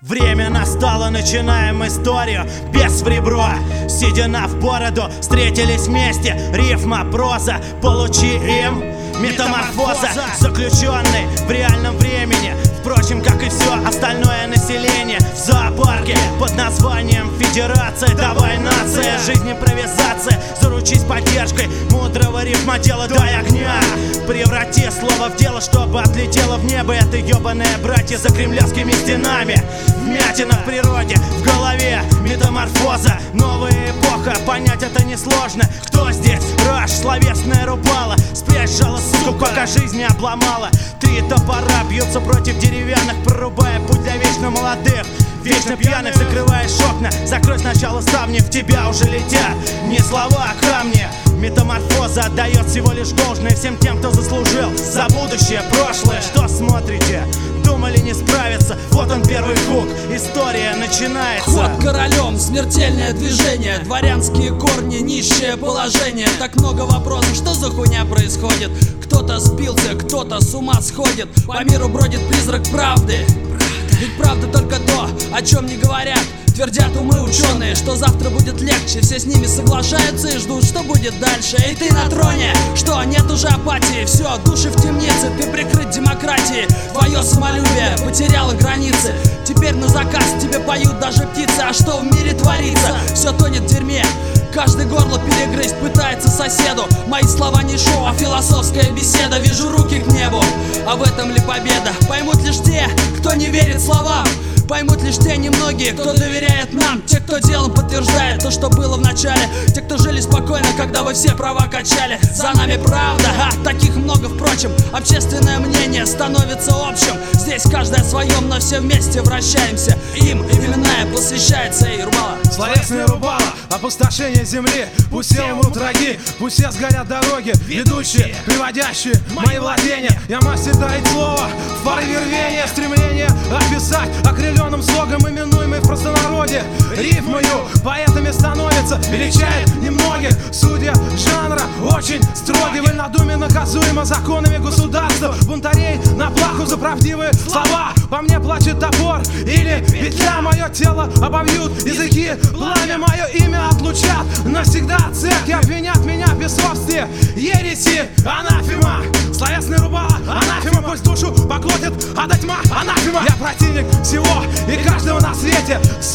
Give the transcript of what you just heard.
Время настало, начинаем историю без в ребро. Седина в бороду, встретились вместе. Рифма, проза, получим метаморфоза. Заключенный в реальном времени, впрочем, как и все остальное население. В зоопарке под названием Федерация. Давай, нация, жизнь импровизация. Заручись поддержкой мудрого рифмодела. Дай огня, преврати слово в дело, чтобы отлетело в небо. Это ебаные братья за кремлевскими стенами. Вмятина в природе, в голове метаморфоза. Новая эпоха, понять это несложно. Кто здесь? Раш, словесная рубала. Спрячь жало, сука, пока жизнь не обломала. Три топора бьются против деревянных, прорубая путь для вечно молодых. Вечно пьяных закрываешь окна. Закрой сначала ставни, в тебя уже летят не слова, а камни. Метаморфоза отдает всего лишь должное всем тем, кто заслужил за будущее, прошлое. Что смотрите? Думали не справиться? Вот он первый хук, история начинается. Ход королем, смертельное движение, дворянские корни, низшее положение. Так много вопросов, что за хуйня происходит? Кто-то сбился, кто-то с ума сходит. По миру бродит призрак правды. Ведь правда только то, о чем не говорят. Твердят умы ученые, что завтра будет легче. Все с ними соглашаются и ждут, что будет дальше. И ты на троне, что нет уже апатии. Все, души в темнице, ты прикрыт демократией. Твое самолюбие потеряло границы. Теперь на заказ тебе поют даже птицы. А что в мире творится? Все тонет в дерьме. Каждый горло перегрызть пытается соседу. Мои слова не шоу, а философская беседа. Вижу руки к небу, а в этом ли победа? Поймут лишь те, кто не верит словам. Поймут лишь те немногие, кто доверяет нам. Те, кто делом подтверждает то, что было в начале. Те, кто жили спокойно, когда вы все права качали. За нами правда, таких много, впрочем. Общественное мнение становится общим. Здесь каждый о своем, но все вместе вращаемся. Им именная посвящается и рубала. Словесная рубала, опустошение земли. Пусть все умрут враги, пусть все сгорят дороги. Ведущие, приводящие мои владения. Я мастер дарить слово в порыве рвения. Стремление описать окрыленным слогом, именуемый в простонародье. Рифмою поэтами становится, величает немногих. Судья жанра очень строгий, вольнодумие наказуемо законами государства. Бунтарей на плаху за правдивые слова. По мне плачет топор или петля. Мое тело обовьют языки, пламя мое имя отлучат. Навсегда церкви обвинят меня в бесовстве. Ереси, анафема. Словесная рубала, анафема. Пусть душу поглотит ада тьма, анафема. Я противник всего и каждого на свете.